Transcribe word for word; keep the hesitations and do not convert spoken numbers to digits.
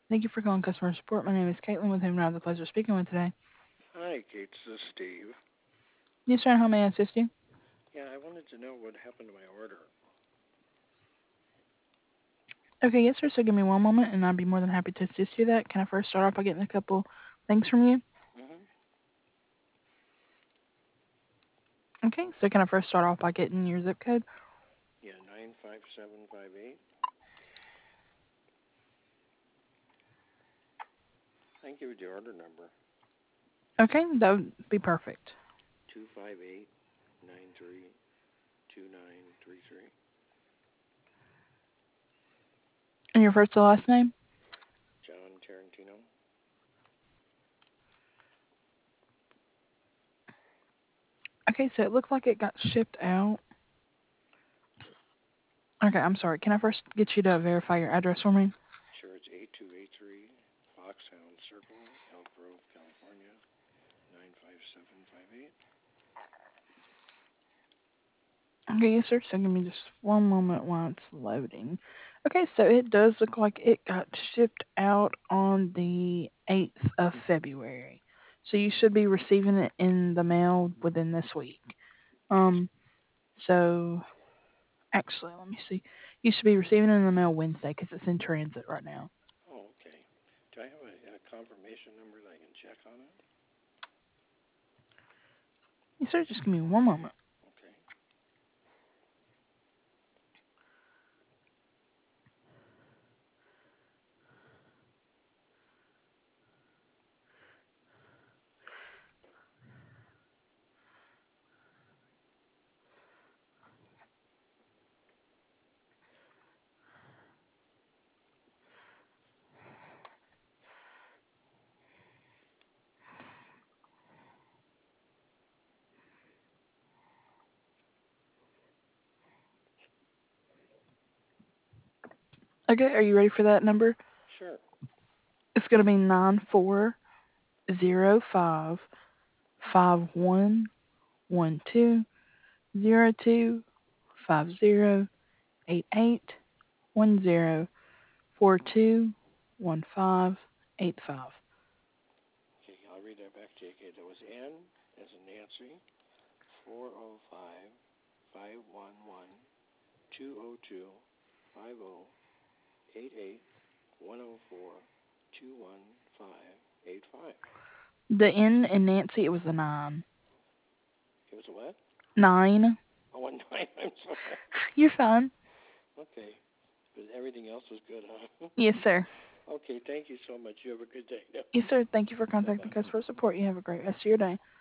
Thank you for calling customer support. My name is Caitlin, with whom I have the pleasure of speaking with today. Hi, Kate. This is Steve. Yes, sir. How may I assist you? Yeah, I wanted to know what happened to my order. Okay, yes, sir. So give me one moment, and I'll be more than happy to assist you with that. Can I first start off by getting a couple things from you? Mm-hmm. Okay, so can I first start off by getting your zip code? Yeah, nine five seven five eight. I can give you the order number. Okay, that would be perfect. Two five eight nine three two nine three three. And your first and last name? John Tarantino. Okay, so it looks like it got shipped out. Okay, I'm sorry. Can I first get you to verify your address for me? Sure, it's eight two eight three Foxhound Circle, Elk Grove, California, nine five seven five eight. Okay, yes, sir. So give me just one moment while it's loading. Okay, so it does look like it got shipped out on the eighth of February. So you should be receiving it in the mail within this week. Um, so actually, let me see. You should be receiving it in the mail Wednesday because it's in transit right now. Oh, okay. Do I have a, a confirmation number that I can check on it? Yes, sir. Just give me one moment. Okay. Okay, are you ready for that number? Sure. It's gonna be nine four zero five five one one two zero two five zero eight eight one zero four two one five eight five. Okay, I'll read that back to you. Okay, that was N as in Nancy, four oh five five one one two oh two five oh eight eight one oh four two one five eight five. The N in Nancy, it was a nine. It was a what? Nine. Oh, a nine. I'm sorry. You're fine. Okay, but everything else was good, huh? Yes, sir. Okay, thank you so much. You have a good day. Yes, sir. Thank you for Bye contacting bye. customer support. You have a great rest of your day.